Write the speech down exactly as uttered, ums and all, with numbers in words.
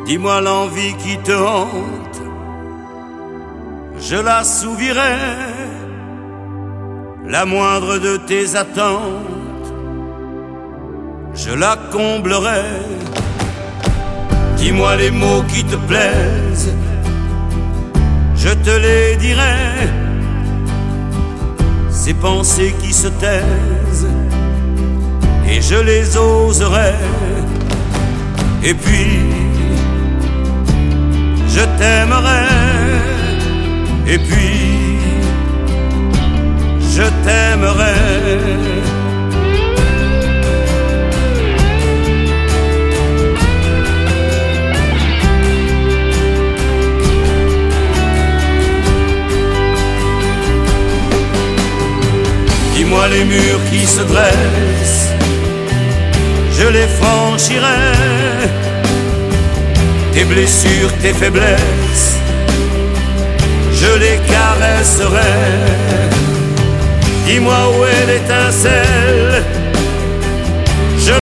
Dis-moi l'envie qui te hante, je l'assouvirai. La moindre de tes attentes, je la comblerai. Dis-moi les mots qui te plaisent, je te les dirai. Ces pensées qui se taisent, et je les oserai. Et puis je t'aimerai, et puis je t'aimerai. Dis-moi les murs qui se dressent, je les franchirai. Tes blessures, tes faiblesses, je les caresserai. Dis-moi où est l'étincelle